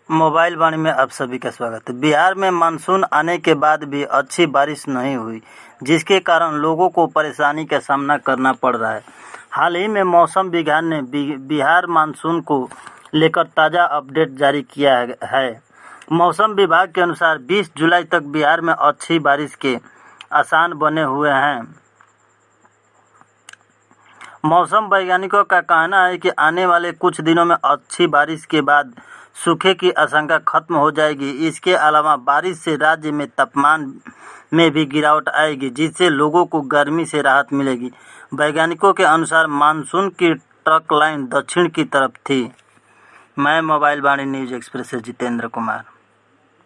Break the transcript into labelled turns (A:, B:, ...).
A: Mobile वाणी में आप सभी का स्वागत है। बिहार में मानसून आने के बाद भी अच्छी बारिश नहीं हुई, जिसके कारण लोगों को परेशानी का सामना करना पड़ रहा है। हाल ही में मौसम विज्ञान ने बिहार मानसून को लेकर ताज़ा अपडेट जारी किया है। मौसम विभाग के अनुसार 20 जुलाई तक बिहार में अच्छी बारिश के आसार बने हुए हैं। मौसम वैज्ञानिकों का कहना है कि आने वाले कुछ दिनों में अच्छी बारिश के बाद सूखे की आशंका खत्म हो जाएगी। इसके अलावा बारिश से राज्य में तापमान में भी गिरावट आएगी, जिससे लोगों को गर्मी से राहत मिलेगी। वैज्ञानिकों के अनुसार मानसून की ट्रक लाइन दक्षिण की तरफ थी। मैं मोबाइल वाणी न्यूज़ एक्सप्रेस से जितेंद्र कुमार।